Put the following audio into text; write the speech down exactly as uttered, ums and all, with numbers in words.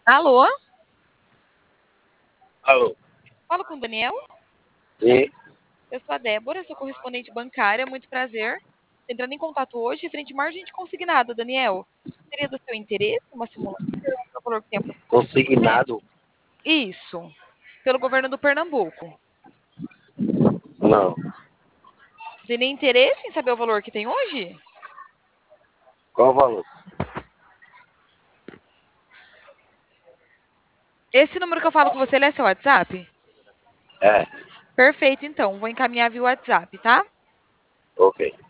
Alô? Alô? Falo com o Daniel? Sim, Eu sou a Débora, sou correspondente bancária, muito prazer. Entrando em contato hoje, frente margem de consignado, Daniel. Seria do seu interesse uma simulação do valor que tem aproximadamente? consignado? Isso, pelo governo do Pernambuco. Não. Teria interesse em saber o valor que tem hoje? Qual o valor? Esse número que eu falo com você, ele é seu WhatsApp? É, Perfeito, então. Vou encaminhar via WhatsApp, tá? ok.